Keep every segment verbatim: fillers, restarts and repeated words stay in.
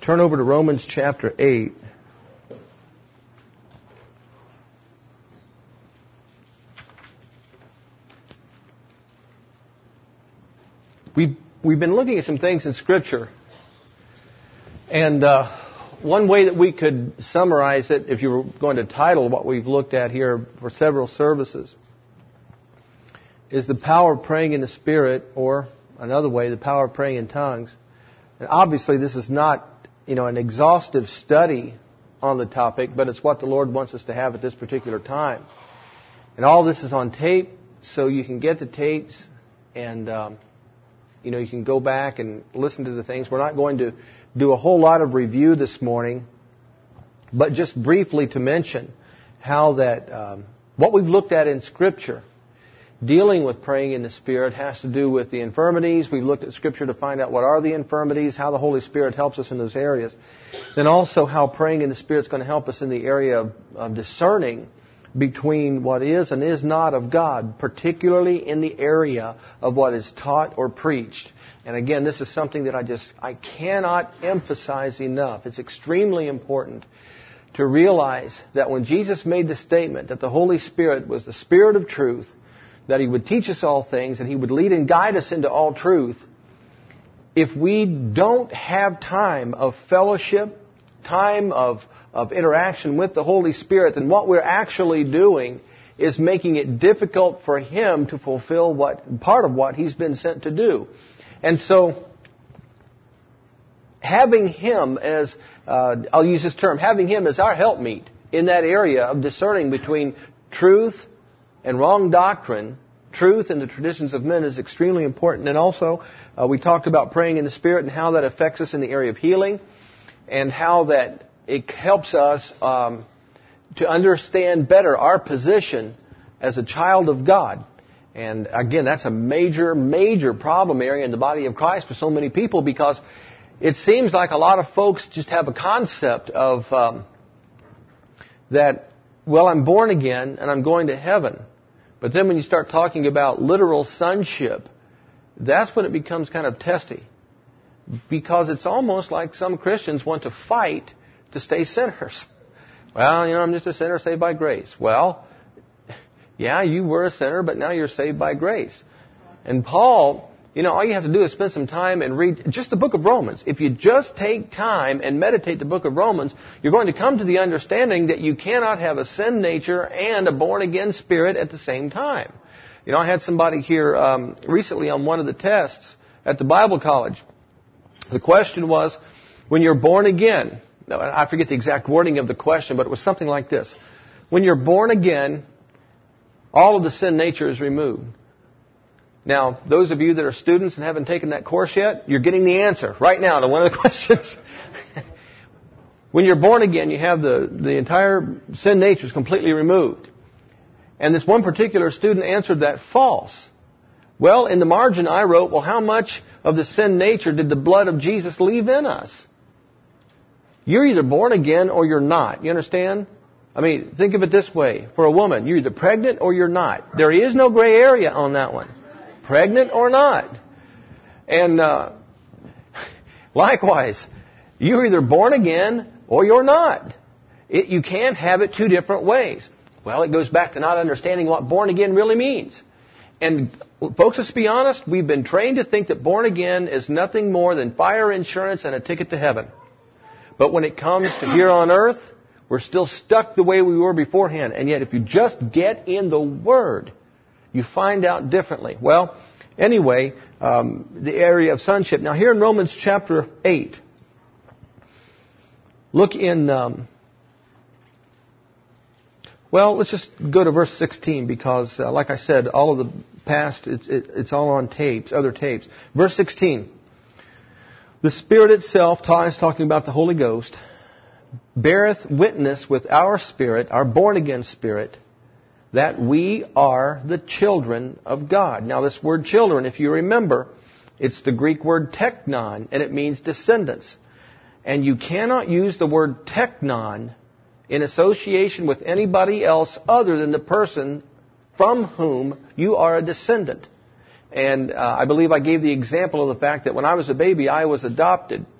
Turn over to Romans chapter eight. We've, we've been looking at some things in Scripture. And uh, one way that we could summarize it, if you were going to title what we've looked at here for several services, is the power of praying in the Spirit, or another way, the power of praying in tongues. And obviously this is not, you know, an exhaustive study on the topic, but it's what the Lord wants us to have at this particular time. And all this is on tape, so you can get the tapes and, um, you know, you can go back and listen to the things. We're not going to do a whole lot of review this morning, but just briefly to mention how that, um, what we've looked at in Scripture dealing with praying in the Spirit has to do with the infirmities. We've looked at Scripture to find out what are the infirmities, how the Holy Spirit helps us in those areas. Then also how praying in the Spirit is going to help us in the area of, of discerning between what is and is not of God, particularly in the area of what is taught or preached. And again, this is something that I just, I cannot emphasize enough. It's extremely important to realize that when Jesus made the statement that the Holy Spirit was the Spirit of truth, that He would teach us all things, and He would lead and guide us into all truth, if we don't have time of fellowship, time of, of interaction with the Holy Spirit, then what we're actually doing is making it difficult for Him to fulfill what part of what He's been sent to do. And so, having Him as, uh, I'll use this term, having Him as our helpmeet in that area of discerning between truth and wrong doctrine, truth and the traditions of men, is extremely important. And also, uh, we talked about praying in the Spirit and how that affects us in the area of healing, and how that it helps us um, to understand better our position as a child of God. And again, that's a major, major problem area in the body of Christ for so many people, because it seems like a lot of folks just have a concept of um, that, well, I'm born again and I'm going to heaven. But then when you start talking about literal sonship, that's when it becomes kind of testy. Because it's almost like some Christians want to fight to stay sinners. Well, you know, I'm just a sinner saved by grace. Well, yeah, you were a sinner, but now you're saved by grace. And Paul, you know, all you have to do is spend some time and read just the book of Romans. If you just take time and meditate the book of Romans, you're going to come to the understanding that you cannot have a sin nature and a born-again spirit at the same time. You know, I had somebody here um, recently on one of the tests at the Bible college. The question was, when you're born again, I forget the exact wording of the question, but it was something like this. When you're born again, all of the sin nature is removed. Now, those of you that are students and haven't taken that course yet, you're getting the answer right now to one of the questions. When you're born again, you have the, the entire sin nature is completely removed. And this one particular student answered that false. Well, in the margin I wrote, well, how much of the sin nature did the blood of Jesus leave in us? You're either born again or you're not. You understand? I mean, think of it this way. For a woman, you're either pregnant or you're not. There is no gray area on that one. Pregnant or not. And uh, likewise, you're either born again or you're not. It, you can't have it two different ways. Well, it goes back to not understanding what born again really means. And folks, let's be honest, we've been trained to think that born again is nothing more than fire insurance and a ticket to heaven. But when it comes to here on earth, we're still stuck the way we were beforehand. And yet, if you just get in the Word, you find out differently. Well, anyway, um, the area of sonship. Now, here in Romans chapter eight, look in... Um, Well, let's just go to verse sixteen, because, uh, like I said, all of the past, it's, it, it's all on tapes, other tapes. Verse sixteen. The Spirit itself, is talking about the Holy Ghost, beareth witness with our spirit, our born-again spirit, that we are the children of God. Now, this word children, if you remember, it's the Greek word teknon, and it means descendants. And you cannot use the word teknon in association with anybody else other than the person from whom you are a descendant. And uh, I believe I gave the example of the fact that when I was a baby, I was adopted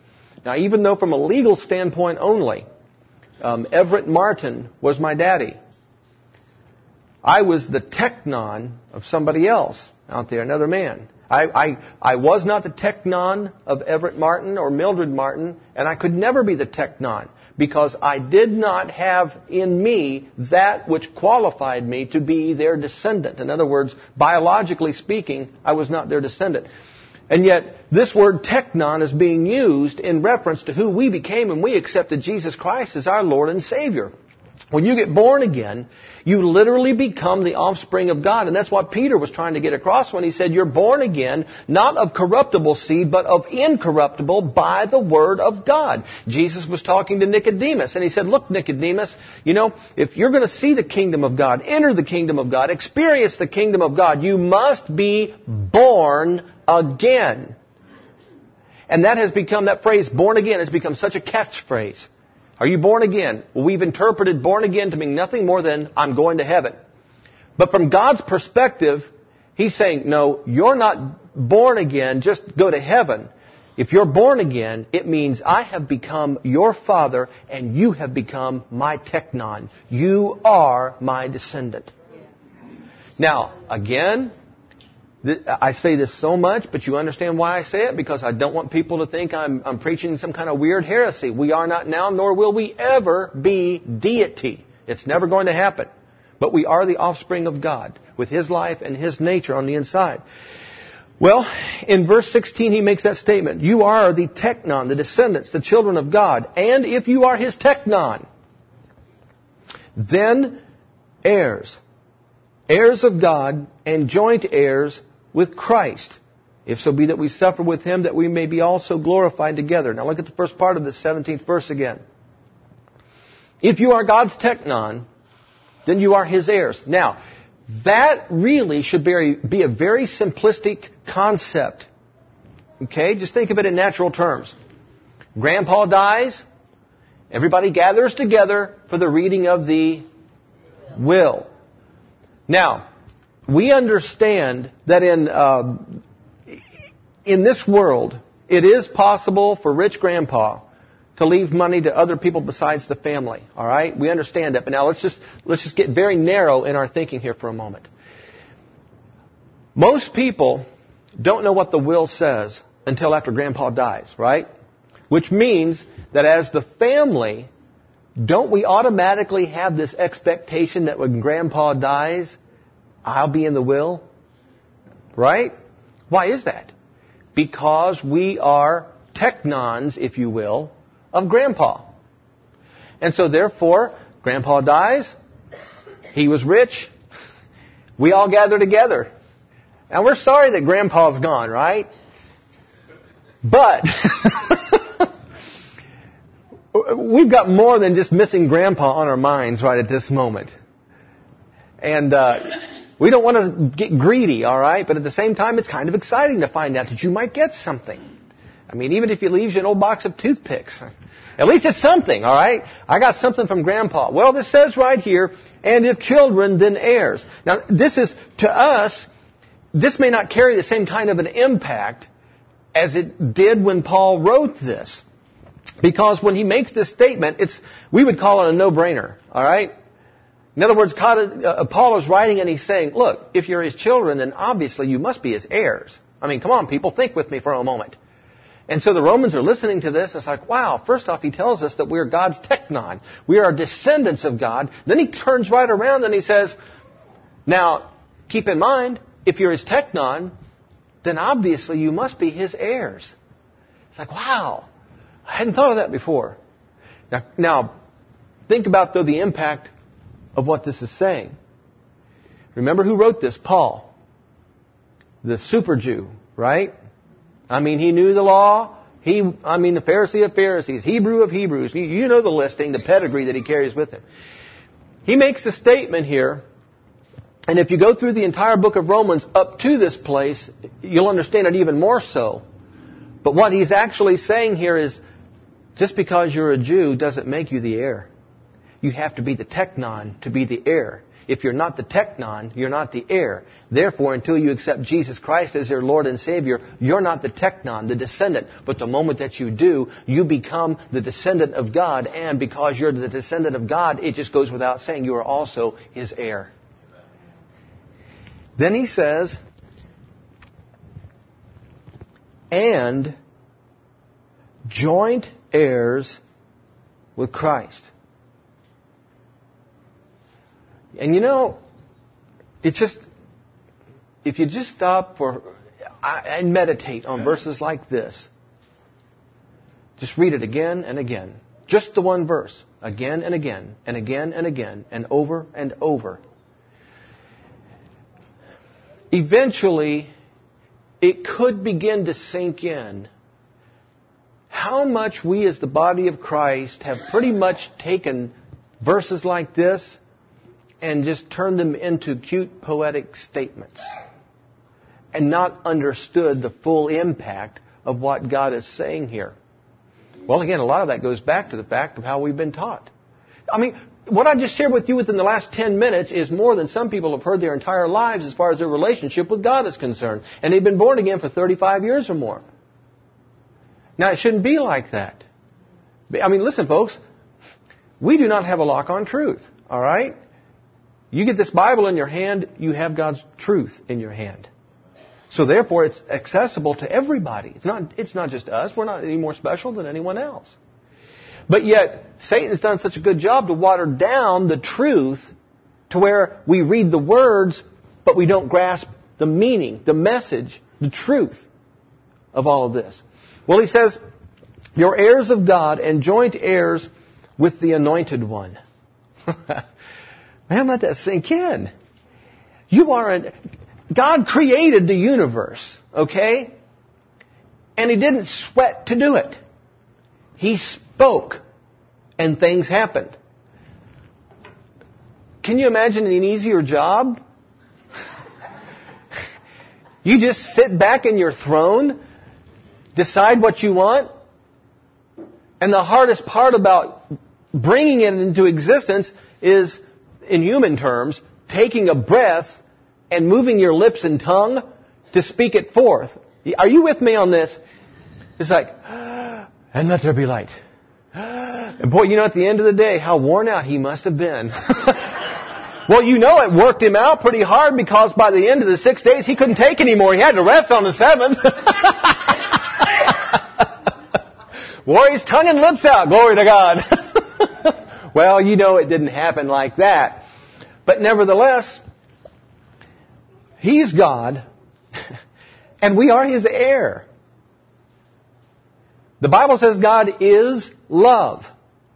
Now, even though from a legal standpoint only, um, Everett Martin was my daddy, I was the teknon of somebody else out there, another man. I, I, I was not the teknon of Everett Martin or Mildred Martin, and I could never be the teknon because I did not have in me that which qualified me to be their descendant. In other words, biologically speaking, I was not their descendant. And yet, this word teknon is being used in reference to who we became when we accepted Jesus Christ as our Lord and Savior. When you get born again, you literally become the offspring of God. And that's what Peter was trying to get across when he said, you're born again, not of corruptible seed, but of incorruptible by the Word of God. Jesus was talking to Nicodemus, and he said, look, Nicodemus, you know, if you're going to see the kingdom of God, enter the kingdom of God, experience the kingdom of God, you must be born again. And that has become, that phrase, born again, has become such a catchphrase. Are you born again? Well, we've interpreted born again to mean nothing more than I'm going to heaven. But from God's perspective, He's saying, no, you're not born again, just go to heaven. If you're born again, it means I have become your father and you have become my teknon. You are my descendant. Now, again, I say this so much, but you understand why I say it? Because I don't want people to think I'm, I'm preaching some kind of weird heresy. We are not now, nor will we ever be deity. It's never going to happen. But we are the offspring of God, with His life and His nature on the inside. Well, in verse sixteen, he makes that statement. You are the teknon, the descendants, the children of God. And if you are His teknon, then heirs. Heirs of God and joint heirs with Christ, if so be that we suffer with Him, that we may be also glorified together. Now look at the first part of the seventeenth verse again. If you are God's teknon, then you are His heirs. Now, that really should be a very simplistic concept. Okay, just think of it in natural terms. Grandpa dies, everybody gathers together for the reading of the will. Now, we understand that in uh, in this world, it is possible for rich grandpa to leave money to other people besides the family. All right, we understand that. But now let's just let's just get very narrow in our thinking here for a moment. Most people don't know what the will says until after grandpa dies, right? Which means that as the family, don't we automatically have this expectation that when grandpa dies, I'll be in the will? Right? Why is that? Because we are teknons, if you will, of grandpa. And so therefore, grandpa dies, he was rich, we all gather together. Now we're sorry that grandpa's gone, right? But we've got more than just missing grandpa on our minds right at this moment. And uh, we don't want to get greedy, all right? But at the same time, it's kind of exciting to find out that you might get something. I mean, even if he leaves you an old box of toothpicks, at least it's something, all right? I got something from grandpa. Well, this says right here, and if children, then heirs. Now, this is, to us, this may not carry the same kind of an impact as it did when Paul wrote this. Because when he makes this statement, it's we would call it a no-brainer, all right? In other words, Paul is writing and he's saying, look, if you're his children, then obviously you must be his heirs. I mean, come on, people, think with me for a moment. And so the Romans are listening to this. It's like, wow, first off, he tells us that we're God's teknon. We are descendants of God. Then he turns right around and he says, now, keep in mind, if you're his teknon, then obviously you must be his heirs. It's like, wow, I hadn't thought of that before. Now, now think about, though, the impact of what this is saying. Remember who wrote this? Paul, the super Jew, right? I mean, he knew the law. He, I mean, the Pharisee of Pharisees, Hebrew of Hebrews. You, you know the listing, the pedigree that he carries with him. He makes a statement here, and if you go through the entire book of Romans up to this place, you'll understand it even more so. But what he's actually saying here is, just because you're a Jew doesn't make you the heir. You have to be the teknon to be the heir. If you're not the teknon, you're not the heir. Therefore, until you accept Jesus Christ as your Lord and Savior, you're not the teknon, the descendant. But the moment that you do, you become the descendant of God. And because you're the descendant of God, it just goes without saying you are also His heir. Then he says, and joint heirs with Christ. And you know, it's just, if you just stop for and meditate on verses like this, just read it again and again. Just the one verse. Again and again, and again and again, and over and over. Eventually, it could begin to sink in how much we as the body of Christ have pretty much taken verses like this and just turned them into cute poetic statements and not understood the full impact of what God is saying here. Well, again, a lot of that goes back to the fact of how we've been taught. I mean, what I just shared with you within the last ten minutes is more than some people have heard their entire lives as far as their relationship with God is concerned. And they've been born again for thirty-five years or more. Now, it shouldn't be like that. I mean, listen, folks. We do not have a lock on truth. All right? You get this Bible in your hand, you have God's truth in your hand. So therefore, it's accessible to everybody. It's not, it's not just us. We're not any more special than anyone else. But yet, Satan's done such a good job to water down the truth to where we read the words, but we don't grasp the meaning, the message, the truth of all of this. Well, he says, you're heirs of God and joint heirs with the Anointed One. Man, let that sink in. You are an... God created the universe, okay? And He didn't sweat to do it. He spoke, and things happened. Can you imagine an easier job? You just sit back in your throne, decide what you want, and the hardest part about bringing it into existence is, in human terms, taking a breath and moving your lips and tongue to speak it forth. Are you with me on this? It's like, and let there be light. And boy, you know, at the end of the day, how worn out he must have been. Well, you know it worked him out pretty hard because by the end of the six days, he couldn't take anymore. He had to rest on the seventh. Wore his tongue and lips out. Glory to God. Well, you know it didn't happen like that. But nevertheless, He's God, and we are His heir. The Bible says God is love.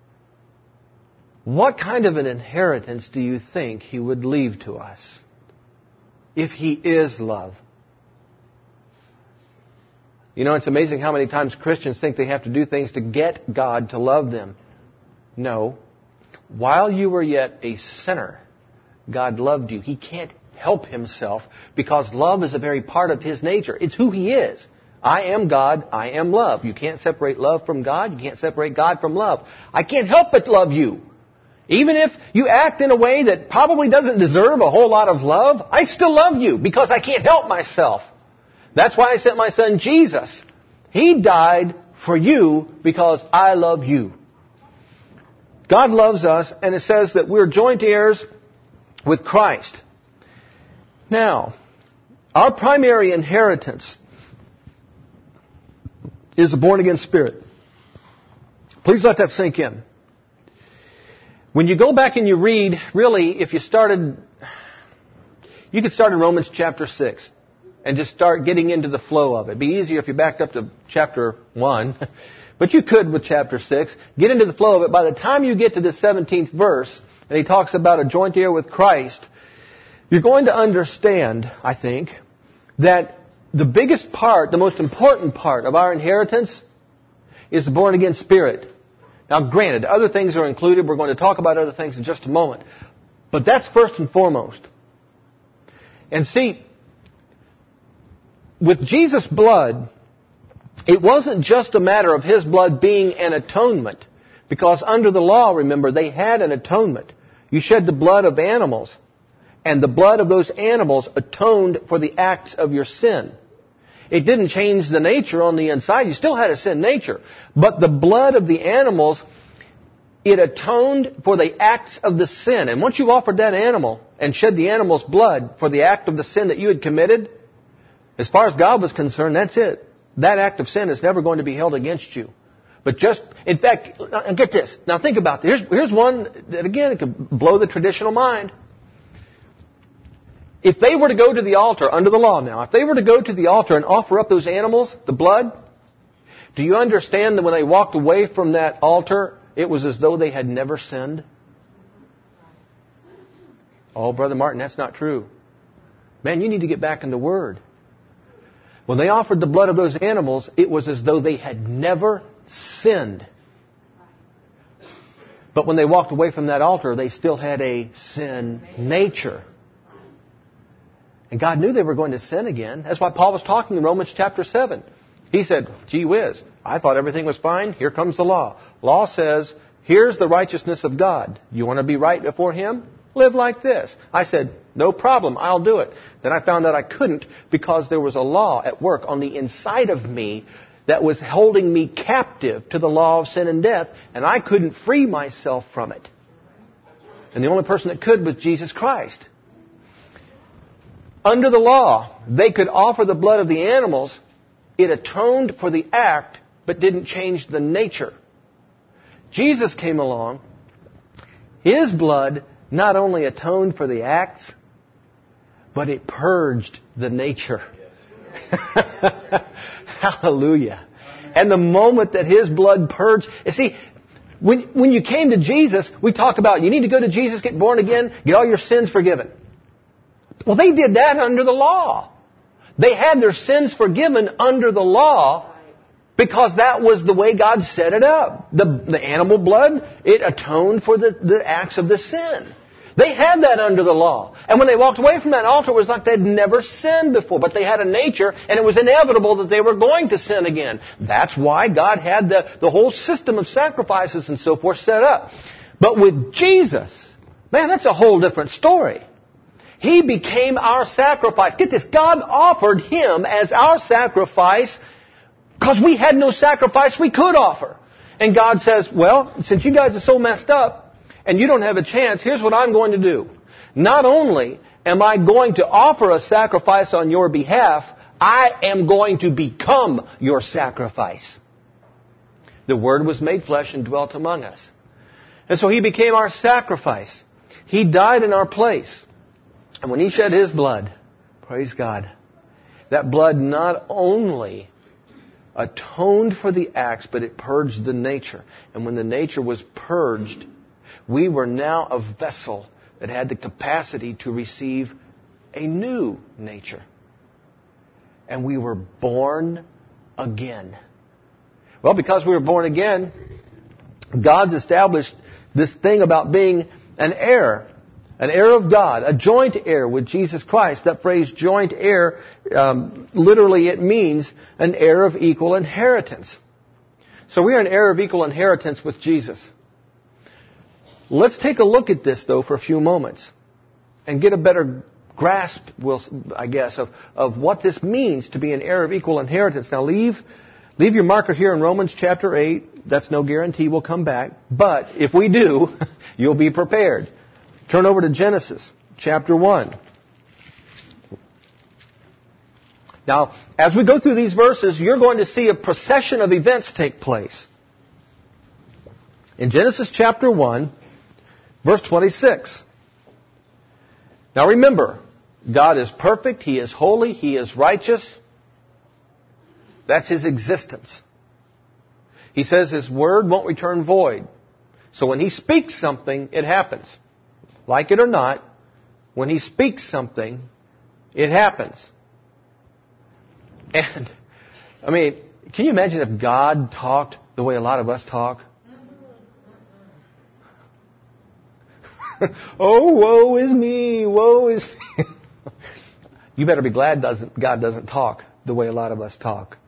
What kind of an inheritance do you think He would leave to us if He is love? You know, it's amazing how many times Christians think they have to do things to get God to love them. No. While you were yet a sinner, God loved you. He can't help Himself because love is a very part of His nature. It's who He is. I am God. I am love. You can't separate love from God. You can't separate God from love. I can't help but love you. Even if you act in a way that probably doesn't deserve a whole lot of love, I still love you because I can't help myself. That's why I sent my Son Jesus. He died for you because I love you. God loves us, and it says that we're joint heirs with Christ. Now, our primary inheritance is a born-again spirit. Please let that sink in. When you go back and you read, really, if you started, you could start in Romans chapter six and just start getting into the flow of it. It'd be easier if you backed up to chapter one, but you could with chapter six. Get into the flow of it. By the time you get to the seventeenth verse, and he talks about a joint heir with Christ, you're going to understand, I think, that the biggest part, the most important part of our inheritance is the born-again spirit. Now, granted, other things are included. We're going to talk about other things in just a moment. But that's first and foremost. And see, with Jesus' blood, it wasn't just a matter of His blood being an atonement. Because under the law, remember, they had an atonement. You shed the blood of animals. And the blood of those animals atoned for the acts of your sin. It didn't change the nature on the inside. You still had a sin nature. But the blood of the animals, it atoned for the acts of the sin. And once you've offered that animal and shed the animal's blood for the act of the sin that you had committed, as far as God was concerned, that's it. That act of sin is never going to be held against you. But just, in fact, get this. Now think about this. Here's, here's one that, again, it could blow the traditional mind. If they were to go to the altar, under the law now, if they were to go to the altar and offer up those animals, the blood, do you understand that when they walked away from that altar, it was as though they had never sinned? Oh, Brother Martin, that's not true. Man, you need to get back in the Word. When they offered the blood of those animals, it was as though they had never sinned. But when they walked away from that altar, they still had a sin nature. And God knew they were going to sin again. That's why Paul was talking in Romans chapter seven. He said, gee whiz, I thought everything was fine. Here comes the law. Law says, here's the righteousness of God. You want to be right before Him? Live like this. I said, no problem, I'll do it. Then I found out I couldn't because there was a law at work on the inside of me that was holding me captive to the law of sin and death, and I couldn't free myself from it. And the only person that could was Jesus Christ. Under the law, they could offer the blood of the animals. It atoned for the act, but didn't change the nature. Jesus came along. His blood not only atoned for the acts, but it purged the nature. Hallelujah. And the moment that His blood purged... You see, when, when you came to Jesus, we talk about you need to go to Jesus, get born again, get all your sins forgiven. Well, they did that under the law. They had their sins forgiven under the law because that was the way God set it up. The, the animal blood, it atoned for the, the acts of the sin. They had that under the law. And when they walked away from that altar, it was like they'd never sinned before. But they had a nature, and it was inevitable that they were going to sin again. That's why God had the, the whole system of sacrifices and so forth set up. But with Jesus, man, that's a whole different story. He became our sacrifice. Get this, God offered Him as our sacrifice because we had no sacrifice we could offer. And God says, well, since you guys are so messed up and you don't have a chance, here's what I'm going to do. Not only am I going to offer a sacrifice on your behalf, I am going to become your sacrifice. The Word was made flesh and dwelt among us. And so He became our sacrifice. He died in our place. And when He shed His blood, praise God, that blood not only atoned for the acts, but it purged the nature. And when the nature was purged, we were now a vessel that had the capacity to receive a new nature. And we were born again. Well, because we were born again, God's established this thing about being an heir. An heir of God, a joint heir with Jesus Christ. That phrase joint heir, um, literally it means an heir of equal inheritance. So we are an heir of equal inheritance with Jesus. Let's take a look at this, though, for a few moments and get a better grasp, will I guess, of, of what this means to be an heir of equal inheritance. Now leave, leave your marker here in Romans chapter eight. That's no guarantee we'll come back. But if we do, you'll be prepared. Turn over to Genesis chapter one. Now, as we go through these verses, you're going to see a procession of events take place. In Genesis chapter one, verse twenty-six. Now remember, God is perfect, He is holy, He is righteous. That's His existence. He says His word won't return void. So when He speaks something, it happens. Like it or not, when He speaks something, it happens. And, I mean, can you imagine if God talked the way a lot of us talk? Oh, woe is me, woe is me. You better be glad doesn't, God doesn't talk the way a lot of us talk.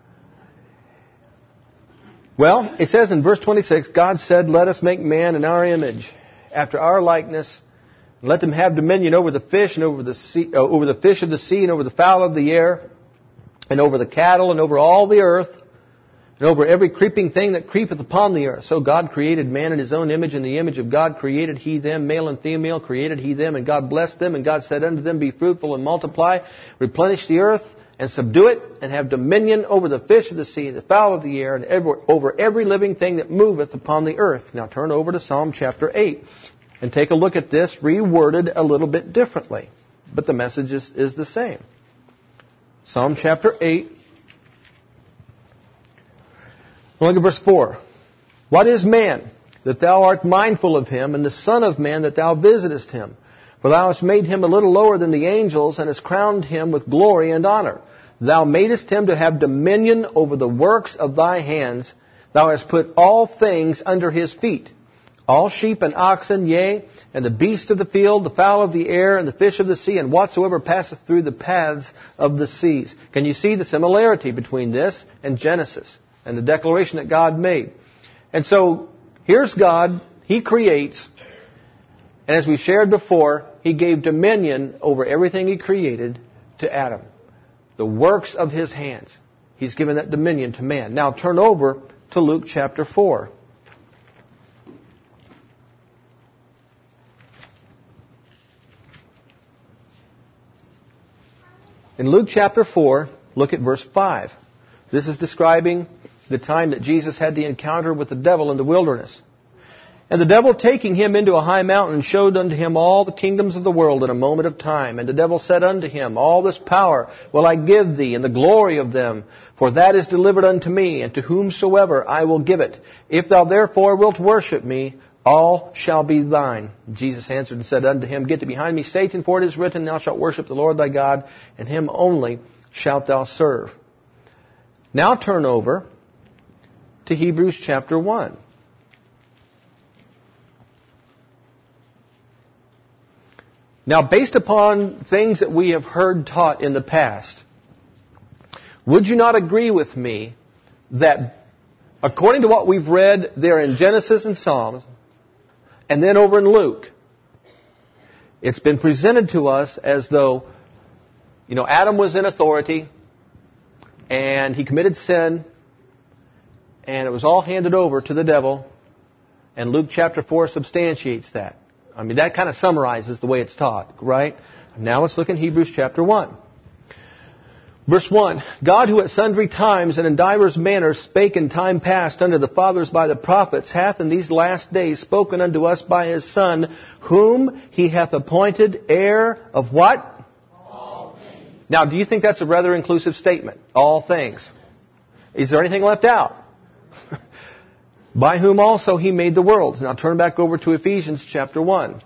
Well, it says in verse twenty-six, God said, let us make man in our image, after our likeness, Let them have dominion over the fish and over the sea, uh, over the fish of the sea and over the fowl of the air and over the cattle and over all the earth and over every creeping thing that creepeth upon the earth. So God created man in His own image. In the image of God created He them, male and female created He them. And God blessed them. And God said unto them, Be fruitful and multiply, replenish the earth and subdue it, and have dominion over the fish of the sea, the fowl of the air, and every, over every living thing that moveth upon the earth. Now turn over to Psalm chapter eight. And take a look at this, reworded a little bit differently. But the message is, is the same. Psalm chapter eight. Look at verse four. What is man, that thou art mindful of him, and the son of man, that thou visitest him? For thou hast made him a little lower than the angels, and hast crowned him with glory and honor. Thou madest him to have dominion over the works of thy hands. Thou hast put all things under his feet. All sheep and oxen, yea, and the beast of the field, the fowl of the air, and the fish of the sea, and whatsoever passeth through the paths of the seas. Can you see the similarity between this and Genesis and the declaration that God made? And so, here's God. He creates. And as we shared before, He gave dominion over everything He created to Adam. The works of His hands. He's given that dominion to man. Now turn over to Luke chapter four. In Luke chapter four, look at verse five. This is describing the time that Jesus had the encounter with the devil in the wilderness. And the devil, taking him into a high mountain, showed unto him all the kingdoms of the world in a moment of time. And the devil said unto him, All this power will I give thee, and the glory of them, for that is delivered unto me, and to whomsoever I will give it. If thou therefore wilt worship me, all shall be thine. Jesus answered and said unto him, Get thee behind me, Satan, for it is written, Thou shalt worship the Lord thy God, and Him only shalt thou serve. Now turn over to Hebrews chapter one. Now, based upon things that we have heard taught in the past, would you not agree with me that according to what we've read there in Genesis and Psalms, and then over in Luke, it's been presented to us as though, you know, Adam was in authority, and he committed sin, and it was all handed over to the devil, and Luke chapter four substantiates that. I mean, that kind of summarizes the way it's taught, right? Now let's look in Hebrews chapter one. Verse one, God, who at sundry times and in divers manners spake in time past unto the fathers by the prophets, hath in these last days spoken unto us by His Son, whom He hath appointed heir of what? All things. Now, do you think that's a rather inclusive statement? All things. Is there anything left out? By whom also He made the worlds. Now turn back over to Ephesians chapter one.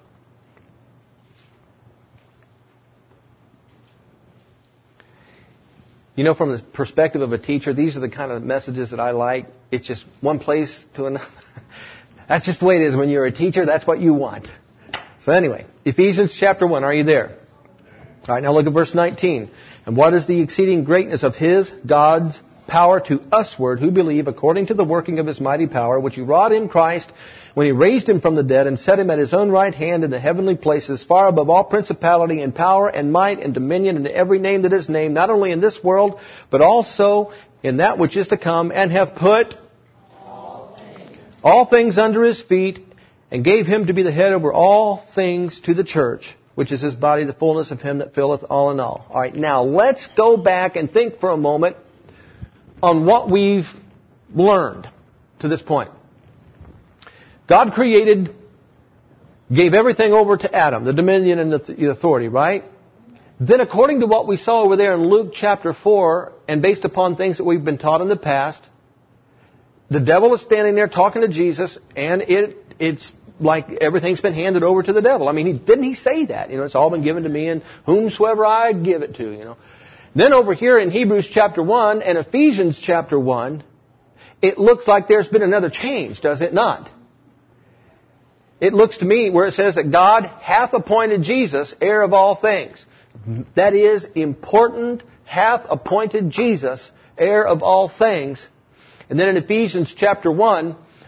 You know, from the perspective of a teacher, these are the kind of messages that I like. It's just one place to another. That's just the way it is when you're a teacher. That's what you want. So anyway, Ephesians chapter one. Are you there? All right, now look at verse nineteen. And what is the exceeding greatness of His, God's, power to usward who believe, according to the working of His mighty power, which He wrought in Christ when He raised Him from the dead and set Him at His own right hand in the heavenly places, far above all principality and power and might and dominion and every name that is named, not only in this world, but also in that which is to come, and hath put all things, all things under His feet, and gave Him to be the head over all things to the church, which is His body, the fullness of Him that filleth all in all. All right, now let's go back and think for a moment on what we've learned to this point. God created, gave everything over to Adam, the dominion and the authority, right? Then according to what we saw over there in Luke chapter four, and based upon things that we've been taught in the past, the devil is standing there talking to Jesus, and it it's like everything's been handed over to the devil. I mean, he, didn't he say that? You know, it's all been given to me, and whomsoever I give it to, you know. Then over here in Hebrews chapter one and Ephesians chapter one, it looks like there's been another change, does it not? It looks to me where it says that God hath appointed Jesus heir of all things. That is important, hath appointed Jesus heir of all things. And then in Ephesians chapter one,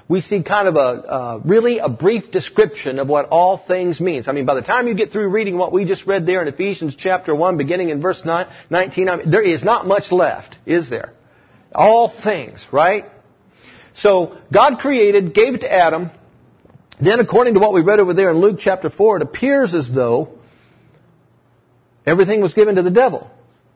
we see kind of a uh, really a brief description of what all things means. I mean, by the time you get through reading what we just read there in Ephesians chapter one, beginning in verse nine, nineteen, I mean, there is not much left, is there? All things, right? So God created, gave it to Adam. Then, according to what we read over there in Luke chapter four, it appears as though everything was given to the devil.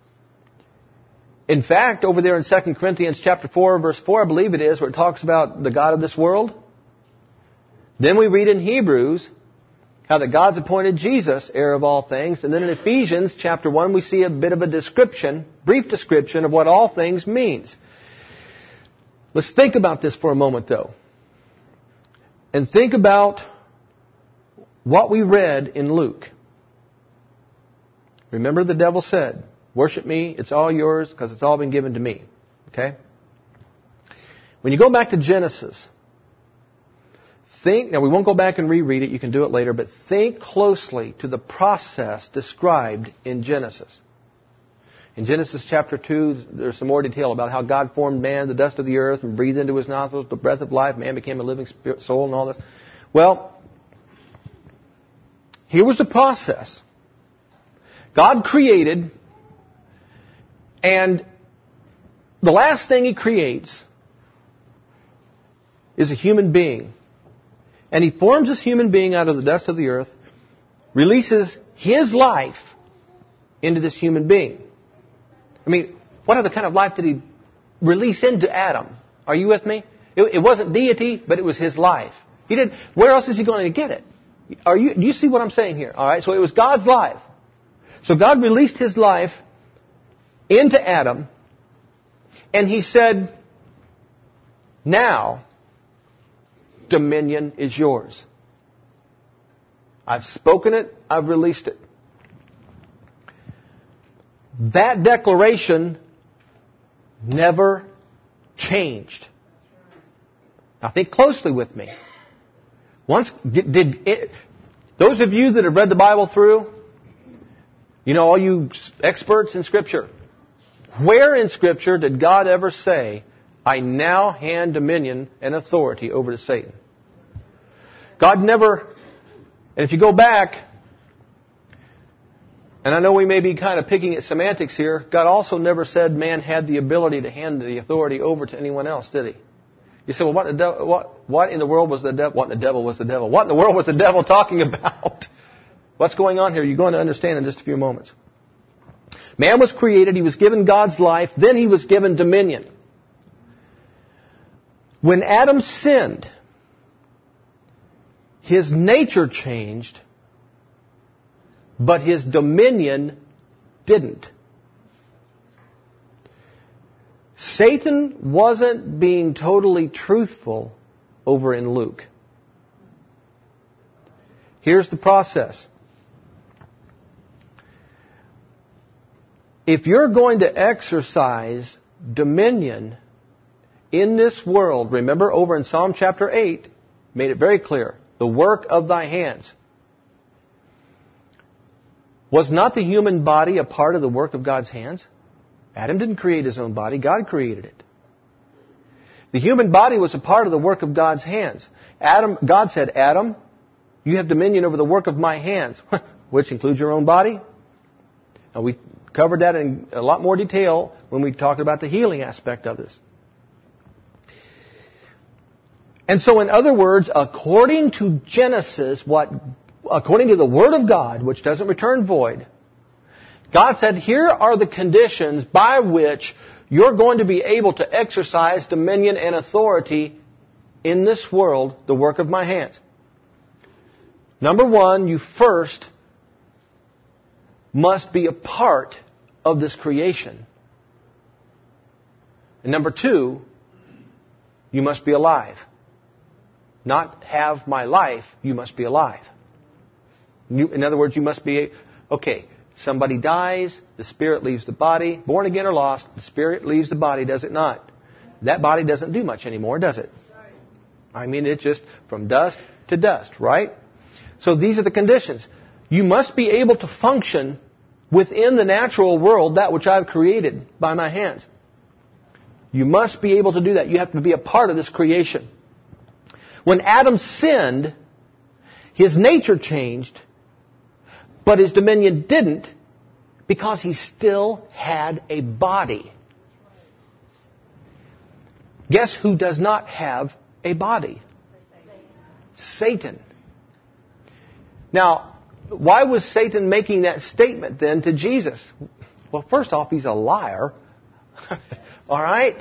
In fact, over there in Second Corinthians chapter four, verse four, I believe it is, where it talks about the God of this world. Then we read in Hebrews how that God's appointed Jesus heir of all things. And then in Ephesians chapter one, we see a bit of a description, brief description of what all things means. Let's think about this for a moment, though. And think about what we read in Luke. Remember, the devil said, worship me, it's all yours, because it's all been given to me. Okay? When you go back to Genesis, think, now we won't go back and reread it, you can do it later, but think closely to the process described in Genesis. In Genesis chapter two, there's some more detail about how God formed man, the dust of the earth, and breathed into his nostrils the breath of life. Man became a living spirit, soul and all this. Well, here was the process. God created, and the last thing He creates is a human being. And He forms this human being out of the dust of the earth, releases His life into this human being. I mean, what other kind of life did He release into Adam? Are you with me? It, it wasn't deity, but it was His life. He did. Where else is He going to get it? Are you? Do you see what I'm saying here? All right. So it was God's life. So God released His life into Adam, and He said, "Now, dominion is yours. I've spoken it. I've released it." That declaration never changed. Now think closely with me. Once did, did it, those of you that have read the Bible through, you know, all you experts in Scripture, where in Scripture did God ever say, "I now hand dominion and authority over to Satan"? God never, and if you go back, and I know we may be kind of picking at semantics here, God also never said man had the ability to hand the authority over to anyone else, did He? You say, well, what, in the de- what, what in the world was the devil? What in the devil was the devil? What in the world was the devil talking about? What's going on here? You're going to understand in just a few moments. Man was created. He was given God's life. Then he was given dominion. When Adam sinned, his nature changed, but his dominion didn't. Satan wasn't being totally truthful over in Luke. Here's the process. If you're going to exercise dominion in this world, remember over in Psalm chapter eight, made it very clear, the work of thy hands. Was not the human body a part of the work of God's hands? Adam didn't create his own body. God created it. The human body was a part of the work of God's hands. Adam, God said, Adam, you have dominion over the work of my hands, which includes your own body. Now, we covered that in a lot more detail when we talked about the healing aspect of this. And so, in other words, according to Genesis, what, according to the Word of God, which doesn't return void, God said, here are the conditions by which you're going to be able to exercise dominion and authority in this world, the work of my hands. Number one, you first must be a part of this creation. And number two, you must be alive. Not have my life, you must be alive. You, in other words, you must be, okay, somebody dies, the spirit leaves the body, born again or lost, the spirit leaves the body, does it not? That body doesn't do much anymore, does it? I mean, it's just from dust to dust, right? So these are the conditions. You must be able to function within the natural world, that which I've created by my hands. You must be able to do that. You have to be a part of this creation. When Adam sinned, his nature changed, but his dominion didn't because he still had a body. Guess who does not have a body? Satan. Now, why was Satan making that statement then to Jesus? Well, first off, he's a liar. All right?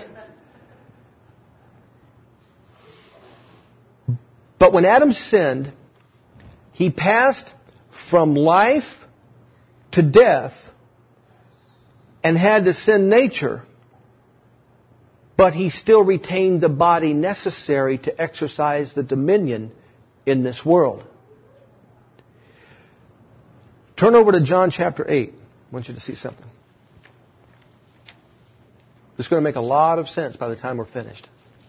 But when Adam sinned, he passed from life to death and had the sin nature, but he still retained the body necessary to exercise the dominion in this world. Turn over to John chapter eight. I want you to see something. This is going to make a lot of sense by the time we're finished.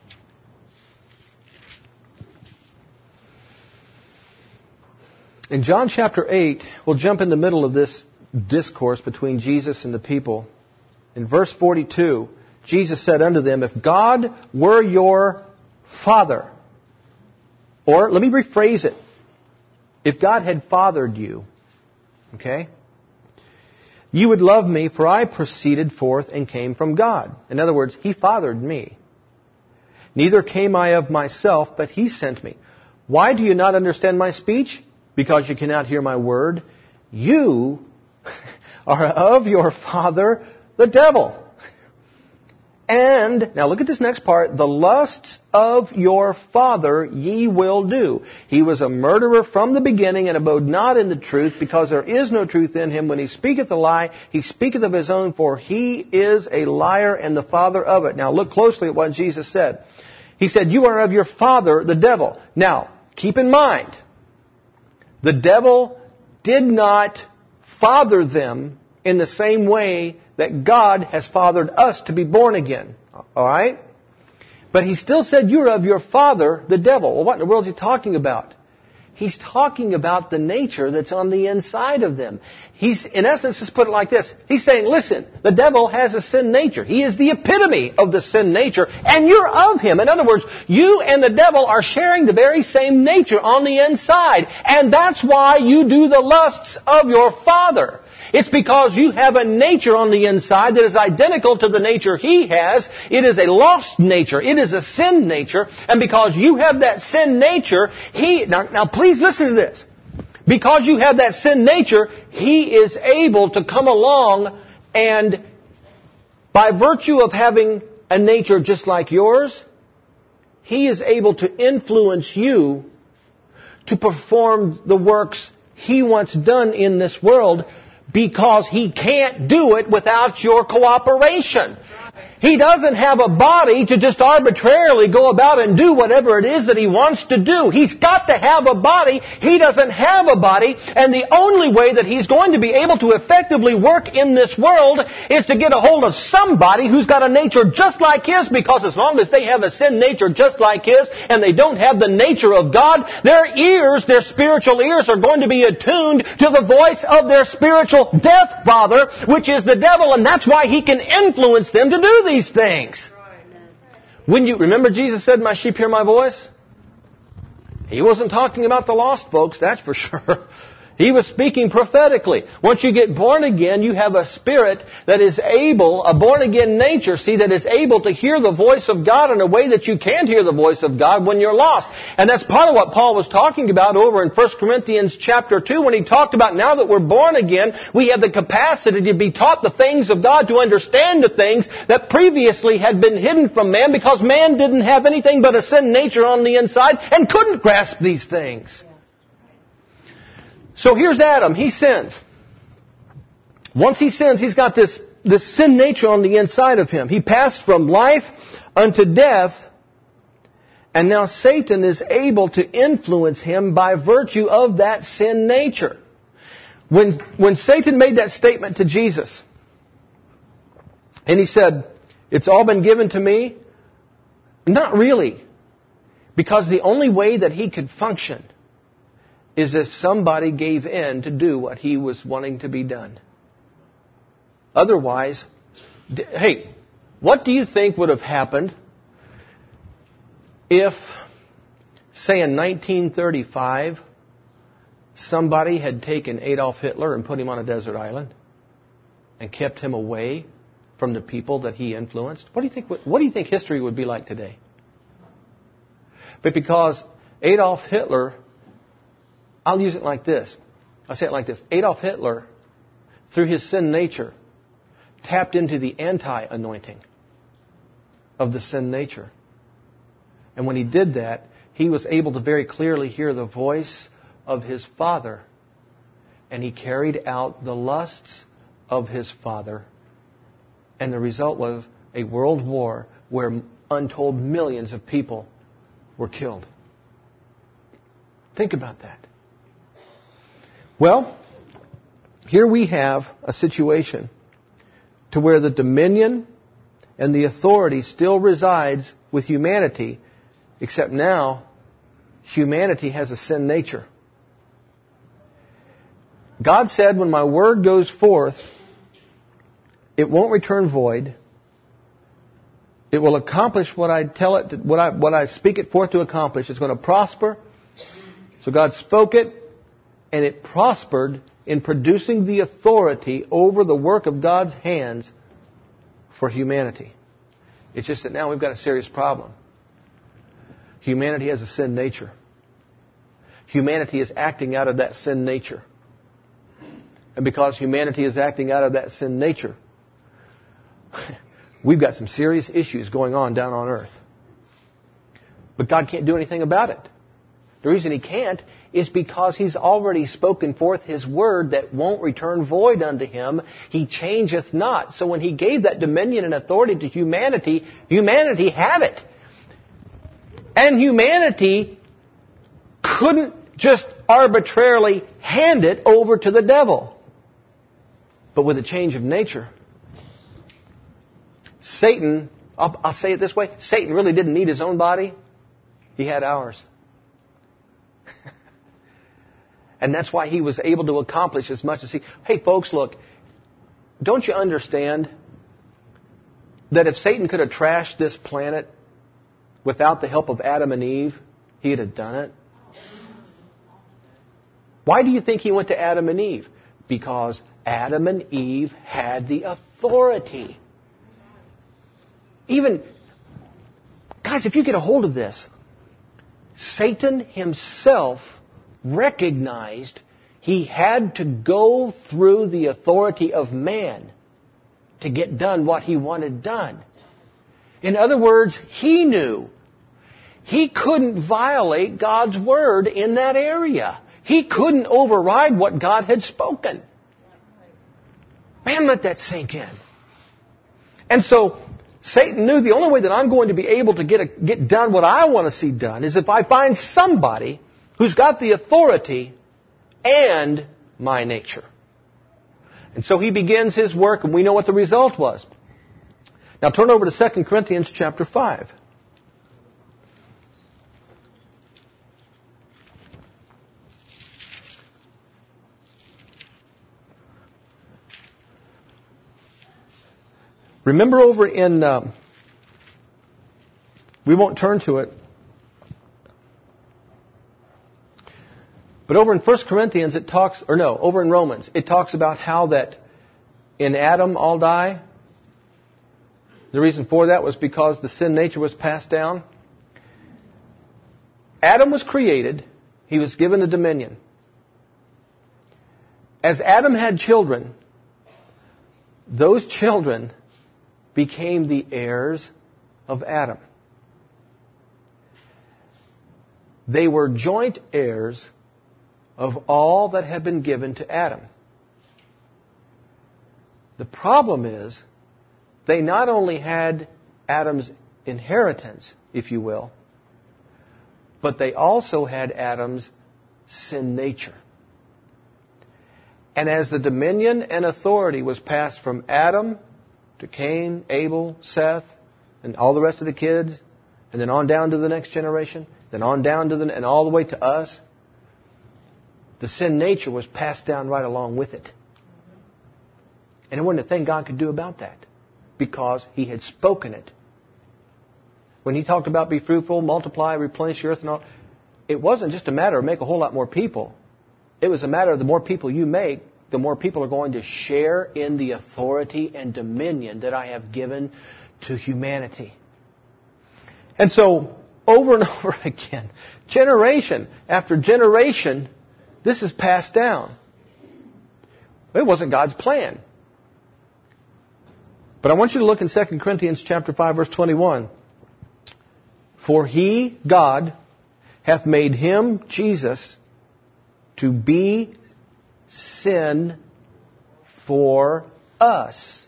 In John chapter eight, we'll jump in the middle of this discourse between Jesus and the people. In verse forty-two, Jesus said unto them, if God were your Father, or let me rephrase it, if God had fathered you, okay, you would love me, for I proceeded forth and came from God. In other words, He fathered me. Neither came I of myself, but He sent me. Why do you not understand my speech? Because you cannot hear my word. You are of your father, the devil. And, now look at this next part, the lusts of your father ye will do. He was a murderer from the beginning and abode not in the truth, because there is no truth in him. When he speaketh a lie, he speaketh of his own, for he is a liar and the father of it. Now look closely at what Jesus said. He said, you are of your father, the devil. Now, keep in mind, the devil did not father them in the same way that God has fathered us to be born again. All right? But he still said, you're of your father, the devil. Well, what in the world is he talking about? He's talking about the nature that's on the inside of them. He's, in essence, just put it like this. He's saying, listen, the devil has a sin nature. He is the epitome of the sin nature, and you're of him. In other words, you and the devil are sharing the very same nature on the inside. And that's why you do the lusts of your father. It's because you have a nature on the inside that is identical to the nature he has. It is a lost nature. It is a sin nature. And because you have that sin nature, he... Now, now please listen to this. Because you have that sin nature, he is able to come along and, by virtue of having a nature just like yours, he is able to influence you to perform the works he wants done in this world, because he can't do it without your cooperation. He doesn't have a body to just arbitrarily go about and do whatever it is that he wants to do. He's got to have a body. He doesn't have a body. And the only way that he's going to be able to effectively work in this world is to get a hold of somebody who's got a nature just like his, because as long as they have a sin nature just like his and they don't have the nature of God, their ears, their spiritual ears, are going to be attuned to the voice of their spiritual death father, which is the devil, and that's why he can influence them to do these things. When you remember, Jesus said, my sheep hear my voice? He wasn't talking about the lost folks, that's for sure. He was speaking prophetically. Once you get born again, you have a spirit that is able, a born-again nature, see, that is able to hear the voice of God in a way that you can't hear the voice of God when you're lost. And that's part of what Paul was talking about over in First Corinthians chapter two, when he talked about now that we're born again, we have the capacity to be taught the things of God, to understand the things that previously had been hidden from man, because man didn't have anything but a sin nature on the inside and couldn't grasp these things. So here's Adam. He sins. Once he sins, he's got this, this sin nature on the inside of him. He passed from life unto death, and now Satan is able to influence him by virtue of that sin nature. When, when Satan made that statement to Jesus, and he said, it's all been given to me, not really. Because the only way that he could function is if somebody gave in to do what he was wanting to be done. Otherwise, hey, what do you think would have happened if say in nineteen thirty-five, somebody had taken Adolf Hitler and put him on a desert island and kept him away from the people that he influenced, what do you think, what do you think history would be like today? But because Adolf Hitler, I'll use it like this. I'll say it like this. Adolf Hitler, through his sin nature, tapped into the anti-anointing of the sin nature. And when he did that, he was able to very clearly hear the voice of his father. And he carried out the lusts of his father. And the result was a world war where untold millions of people were killed. Think about that. Well, here we have a situation to where the dominion and the authority still resides with humanity, except now humanity has a sin nature. God said, when my word goes forth, it won't return void. It will accomplish what I tell it, to, what I what I speak it forth to accomplish. It's going to prosper. So God spoke it, and it prospered in producing the authority over the work of God's hands for humanity. It's just that now we've got a serious problem. Humanity has a sin nature. Humanity is acting out of that sin nature. And because humanity is acting out of that sin nature, we've got some serious issues going on down on earth. But God can't do anything about it. The reason He can't is because He's already spoken forth His word that won't return void unto Him. He changeth not. So when He gave that dominion and authority to humanity, humanity had it. And humanity couldn't just arbitrarily hand it over to the devil. But with a change of nature, Satan, I'll, I'll say it this way, Satan really didn't need his own body. He had ours. And that's why he was able to accomplish as much as he... Hey, folks, look, don't you understand that if Satan could have trashed this planet without the help of Adam and Eve, he'd have done it? Why do you think he went to Adam and Eve? Because Adam and Eve had the authority. Even, guys, if you get a hold of this, Satan himself recognized he had to go through the authority of man to get done what he wanted done. In other words, he knew he couldn't violate God's word in that area. He couldn't override what God had spoken. Man, let that sink in. And so Satan knew the only way that I'm going to be able to get a, get done what I want to see done is if I find somebody who's got the authority and my nature. And so he begins his work, and we know what the result was. Now turn over to Second Corinthians chapter five. Remember over in, uh, we won't turn to it, but over in First Corinthians it talks, or no, over in Romans, it talks about how that in Adam all die. The reason for that was because the sin nature was passed down. Adam was created. He was given the dominion. As Adam had children, those children became the heirs of Adam. They were joint heirs of all that had been given to Adam. The problem is, they not only had Adam's inheritance, if you will, but they also had Adam's sin nature. And as the dominion and authority was passed from Adam to Cain, Abel, Seth, and all the rest of the kids, and then on down to the next generation, then on down to the, and all the way to us, the sin nature was passed down right along with it. And there wasn't a thing God could do about that, because He had spoken it. When He talked about be fruitful, multiply, replenish the earth and all, it wasn't just a matter of make a whole lot more people. It was a matter of the more people you make, the more people are going to share in the authority and dominion that I have given to humanity. And so, over and over again, generation after generation, this is passed down. It wasn't God's plan. But I want you to look in Second Corinthians chapter five, verse twenty-one. For He, God, hath made Him, Jesus, to be sin for us,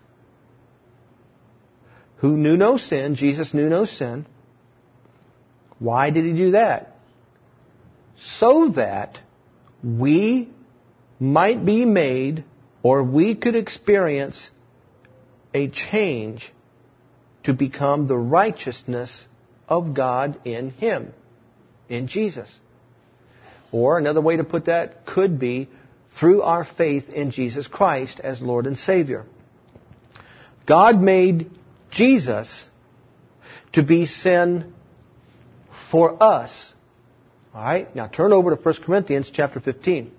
who knew no sin. Jesus knew no sin. Why did He do that? So that we might be made, or we could experience a change to become the righteousness of God in Him, in Jesus. Or another way to put that could be through our faith in Jesus Christ as Lord and Savior. God made Jesus to be sin for us. All right? Now turn over to First Corinthians chapter fifteen.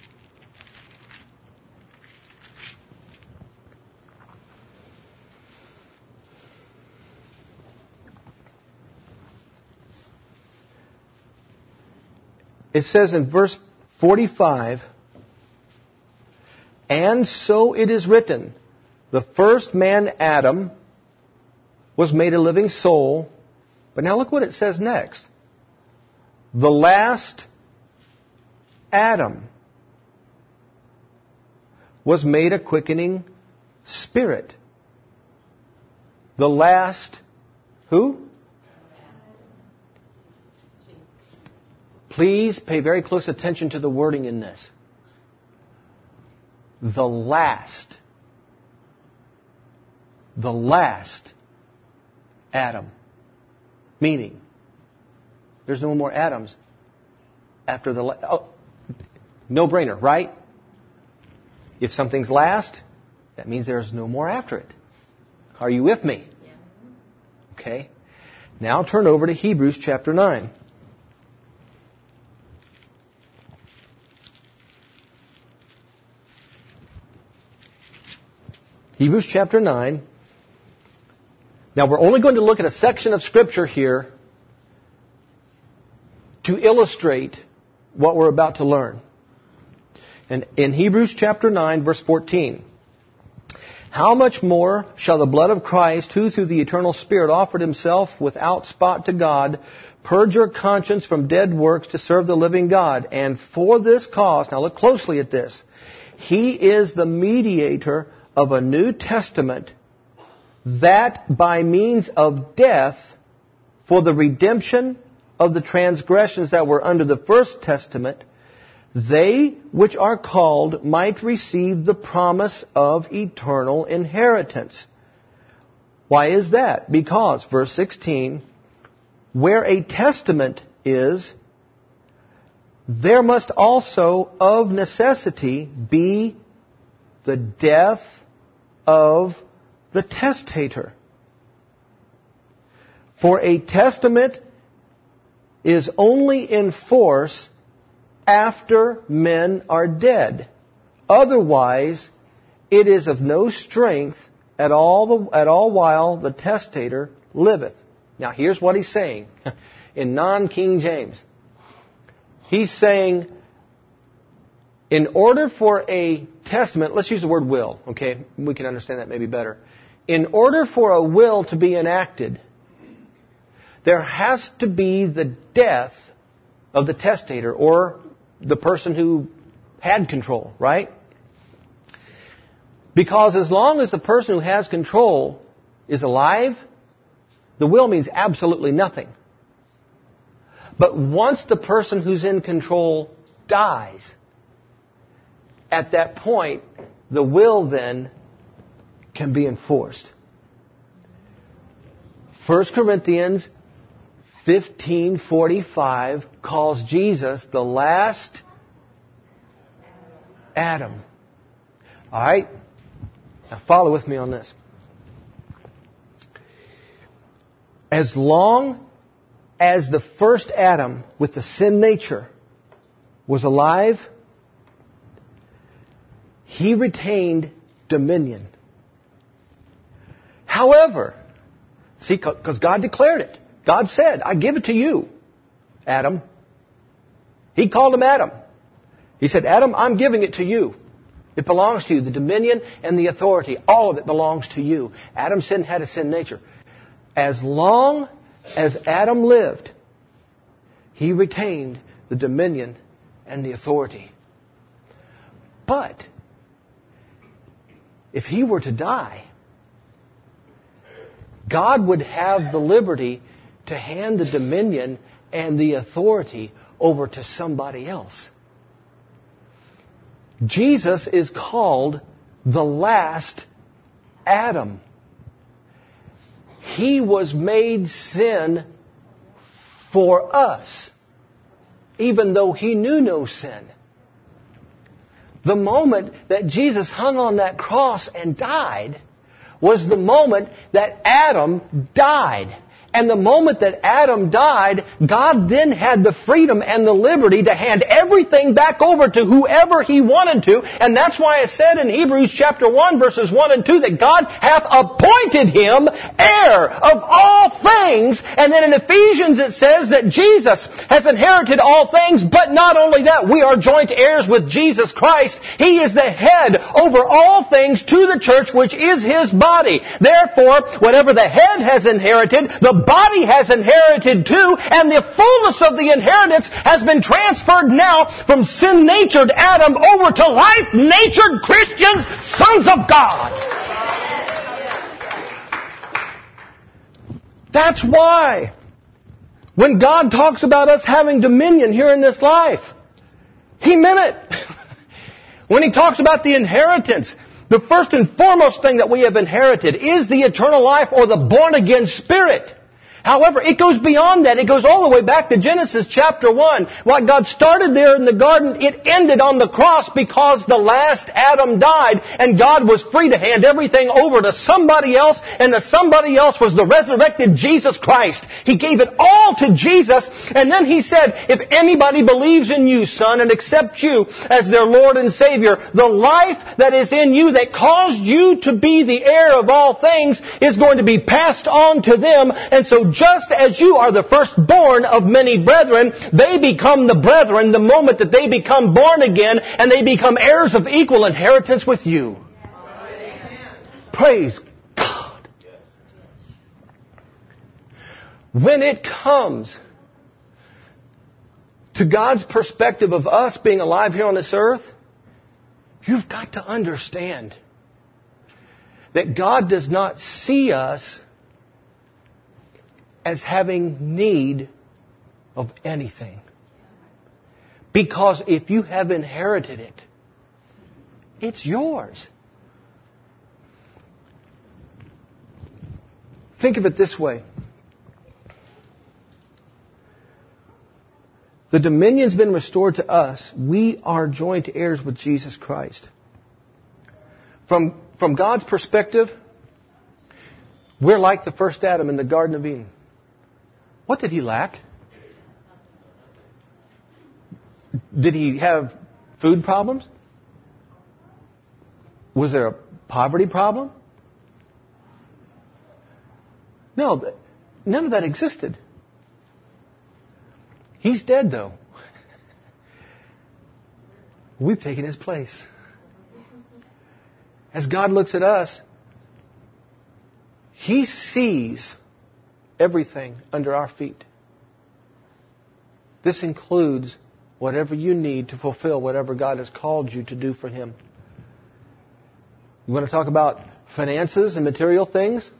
It says in verse forty-five, and so it is written, the first man, Adam, was made a living soul. But now look what it says next. The last Adam was made a quickening spirit. The last, who? Please pay very close attention to the wording in this. The last. The last Adam. Meaning, there's no more Adams after the... La- oh, no-brainer, right? If something's last, that means there's no more after it. Are you with me? Yeah. Okay. Now turn over to Hebrews chapter nine. Hebrews chapter nine. Now we're only going to look at a section of Scripture here to illustrate what we're about to learn. And in Hebrews chapter nine, verse fourteen, how much more shall the blood of Christ, who through the eternal Spirit offered Himself without spot to God, purge your conscience from dead works to serve the living God? And for this cause, now look closely at this, He is the mediator of a new testament, that by means of death, for the redemption of the transgressions that were under the first testament, they which are called might receive the promise of eternal inheritance. Why is that? Because, verse sixteen, where a testament is, there must also of necessity be the death of the testator. For a testament is only in force after men are dead. Otherwise, it is of no strength at all, the, at all while the testator liveth. Now, here's what he's saying in non-King James. He's saying, in order for a testament, let's use the word will, okay? We can understand that maybe better. In order for a will to be enacted, there has to be the death of the testator or the person who had control, right? Because as long as the person who has control is alive, the will means absolutely nothing. But once the person who's in control dies, at that point, the will then can be enforced. First Corinthians fifteen forty-five calls Jesus the last Adam. All right? Now follow with me on this. As long as the first Adam with the sin nature was alive, he retained dominion. However, see, because God declared it. God said, I give it to you, Adam. He called him Adam. He said, Adam, I'm giving it to you. It belongs to you. The dominion and the authority, all of it belongs to you. Adam's sin had a sin nature. As long as Adam lived, he retained the dominion and the authority. But if he were to die, God would have the liberty to hand the dominion and the authority over to somebody else. Jesus is called the last Adam. He was made sin for us, even though he knew no sin. The moment that Jesus hung on that cross and died was the moment that Adam died. And the moment that Adam died, God then had the freedom and the liberty to hand everything back over to whoever He wanted to. And that's why it said in Hebrews chapter one, verses one and two, that God hath appointed Him heir of all things. And then in Ephesians it says that Jesus has inherited all things, but not only that, we are joint heirs with Jesus Christ. He is the head over all things to the church, which is His body. Therefore, whatever the head has inherited, the body has inherited too, and the fullness of the inheritance has been transferred now from sin-natured Adam over to life-natured Christians, sons of God. That's why when God talks about us having dominion here in this life, He meant it. When He talks about the inheritance, the first and foremost thing that we have inherited is the eternal life or the born-again spirit. However, it goes beyond that. It goes all the way back to Genesis chapter one. What God started there in the garden, it ended on the cross because the last Adam died and God was free to hand everything over to somebody else, and the somebody else was the resurrected Jesus Christ. He gave it all to Jesus, and then He said, if anybody believes in you, son, and accepts you as their Lord and Savior, the life that is in you that caused you to be the heir of all things is going to be passed on to them. And so just as you are the firstborn of many brethren, they become the brethren the moment that they become born again, and they become heirs of equal inheritance with you. Amen. Praise God. When it comes to God's perspective of us being alive here on this earth, you've got to understand that God does not see us as having need of anything. Because if you have inherited it, it's yours. Think of it this way. The dominion's been restored to us. We are joint heirs with Jesus Christ. From, from God's perspective, we're like the first Adam in the Garden of Eden. What did he lack? Did he have food problems? Was there a poverty problem? No, none of that existed. He's dead, though. We've taken His place. As God looks at us, He sees everything under our feet. This includes whatever you need to fulfill whatever God has called you to do for Him. You want to talk about finances and material things?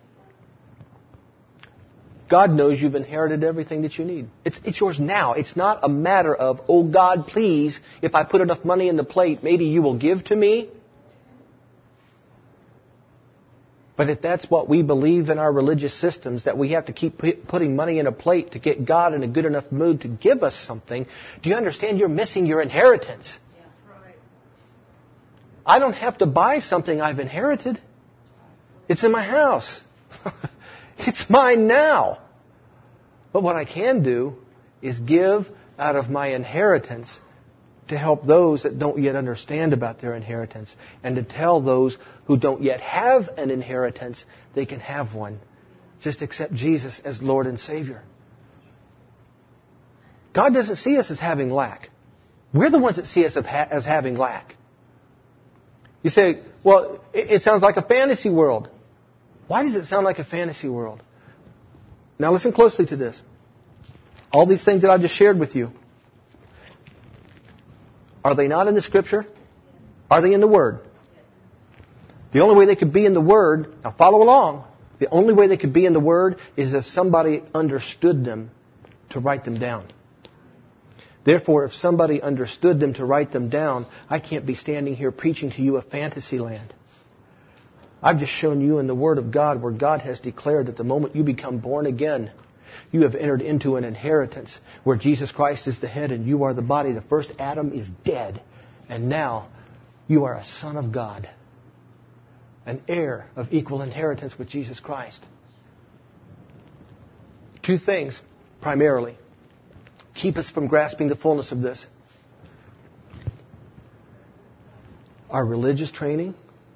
God knows you've inherited everything that you need. It's, it's yours now. It's not a matter of, oh God, please, if I put enough money in the plate, maybe you will give to me. But if that's what we believe in our religious systems, that we have to keep putting money in a plate to get God in a good enough mood to give us something, do you understand you're missing your inheritance? Yeah, right. I don't have to buy something I've inherited. It's in my house. It's mine now. But what I can do is give out of my inheritance to help those that don't yet understand about their inheritance, and to tell those who don't yet have an inheritance they can have one. Just accept Jesus as Lord and Savior. God doesn't see us as having lack. We're the ones that see us as having lack. You say, well, it sounds like a fantasy world. Why does it sound like a fantasy world? Now listen closely to this. All these things that I just shared with you, are they not in the Scripture? Are they in the Word? The only way they could be in the Word, now follow along, the only way they could be in the Word is if somebody understood them to write them down. Therefore, if somebody understood them to write them down, I can't be standing here preaching to you a fantasy land. I've just shown you in the Word of God where God has declared that the moment you become born again, you have entered into an inheritance where Jesus Christ is the head and you are the body. The first Adam is dead. And now you are a son of God, an heir of equal inheritance with Jesus Christ. Two things, primarily, keep us from grasping the fullness of this. Our religious training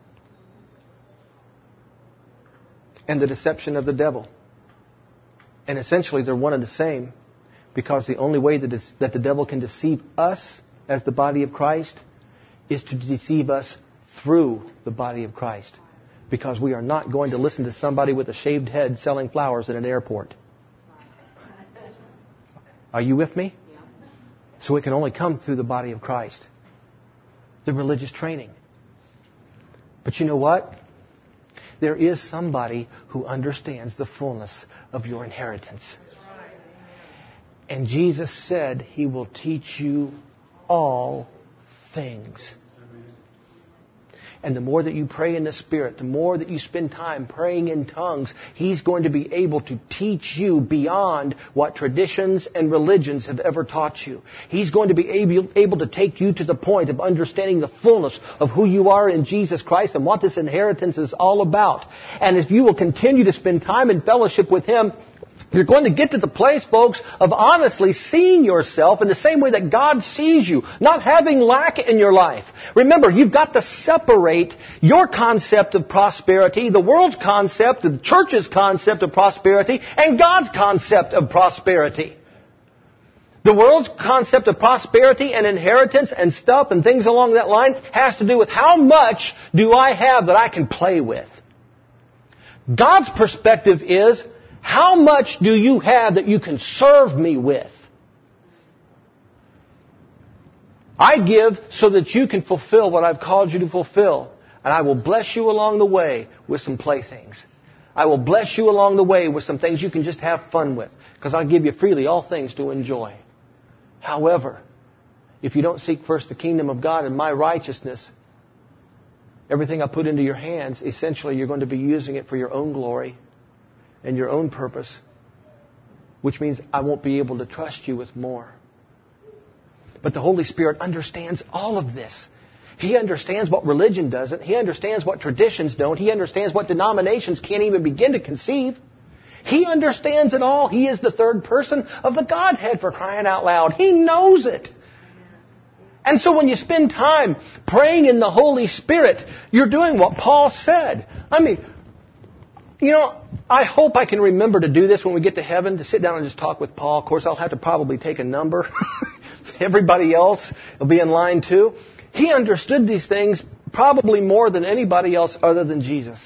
and the deception of the devil. And essentially they're one and the same, because the only way that, it's, that the devil can deceive us as the body of Christ is to deceive us through the body of Christ. Because we are not going to listen to somebody with a shaved head selling flowers at an airport. Are you with me? So it can only come through the body of Christ. The religious training. But you know what? There is somebody who understands the fullness of your inheritance. And Jesus said He will teach you all things. And the more that you pray in the Spirit, the more that you spend time praying in tongues, He's going to be able to teach you beyond what traditions and religions have ever taught you. He's going to be able, able to take you to the point of understanding the fullness of who you are in Jesus Christ and what this inheritance is all about. And if you will continue to spend time in fellowship with Him, you're going to get to the place, folks, of honestly seeing yourself in the same way that God sees you, not having lack in your life. Remember, you've got to separate your concept of prosperity, the world's concept, the church's concept of prosperity, and God's concept of prosperity. The world's concept of prosperity and inheritance and stuff and things along that line has to do with how much do I have that I can play with. God's perspective is, how much do you have that you can serve me with? I give so that you can fulfill what I've called you to fulfill. And I will bless you along the way with some playthings. I will bless you along the way with some things you can just have fun with. Because I'll give you freely all things to enjoy. However, if you don't seek first the kingdom of God and my righteousness, everything I put into your hands, essentially you're going to be using it for your own glory and your own purpose, which means I won't be able to trust you with more. But the Holy Spirit understands all of this. He understands what religion doesn't. He understands what traditions don't. He understands what denominations can't even begin to conceive. He understands it all. He is the third person of the Godhead, for crying out loud. He knows it. And so when you spend time praying in the Holy Spirit, you're doing what Paul said. I mean, you know, I hope I can remember to do this when we get to heaven, to sit down and just talk with Paul. Of course, I'll have to probably take a number. Everybody else will be in line too. He understood these things probably more than anybody else other than Jesus.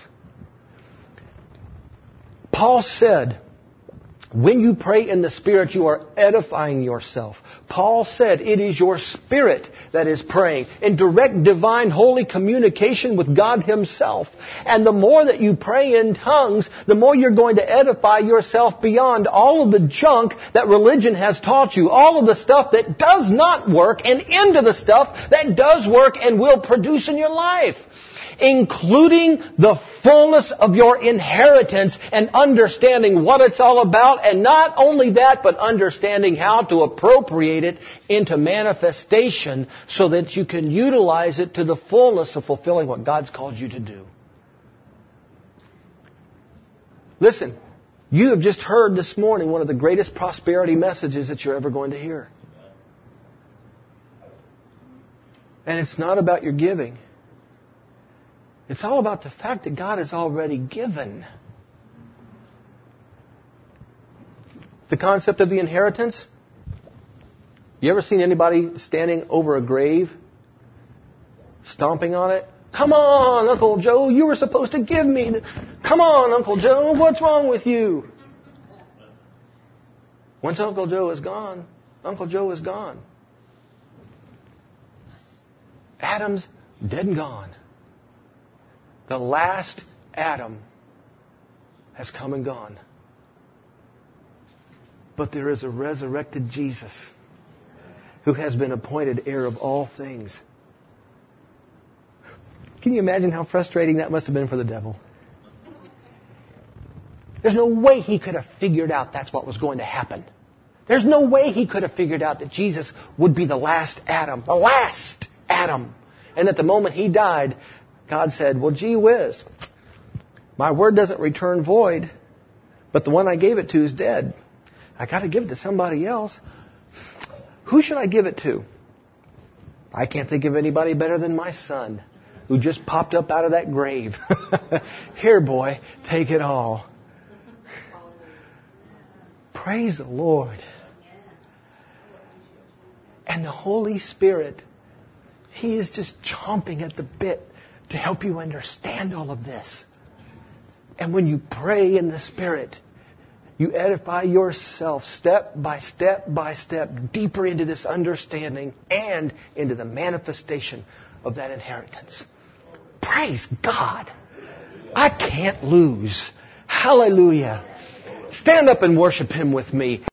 Paul said, when you pray in the Spirit, you are edifying yourself. Paul said it is your spirit that is praying in direct, divine, holy communication with God Himself. And the more that you pray in tongues, the more you're going to edify yourself beyond all of the junk that religion has taught you, all of the stuff that does not work, and into the stuff that does work and will produce in your life, including the fullness of your inheritance and understanding what it's all about. And not only that, but understanding how to appropriate it into manifestation so that you can utilize it to the fullness of fulfilling what God's called you to do. Listen, You have just heard this morning one of the greatest prosperity messages that you're ever going to hear. And it's not about your giving. It's all about the fact that God has already given. The concept of the inheritance. You ever seen anybody standing over a grave, stomping on it? Come on, Uncle Joe, you were supposed to give me. The... Come on, Uncle Joe, what's wrong with you? Once Uncle Joe is gone, Uncle Joe is gone. Adam's dead and gone. The last Adam has come and gone. But there is a resurrected Jesus who has been appointed heir of all things. Can you imagine how frustrating that must have been for the devil? There's no way he could have figured out that's what was going to happen. There's no way he could have figured out that Jesus would be the last Adam. The last Adam. And at the moment he died, God said, well, gee whiz. My word doesn't return void, but the one I gave it to is dead. I got to give it to somebody else. Who should I give it to? I can't think of anybody better than my son, who just popped up out of that grave. Here, boy, take it all. Praise the Lord. And the Holy Spirit, He is just chomping at the bit to help you understand all of this. And when you pray in the Spirit, you edify yourself step by step by step deeper into this understanding and into the manifestation of that inheritance. Praise God. I can't lose. Hallelujah. Stand up and worship Him with me.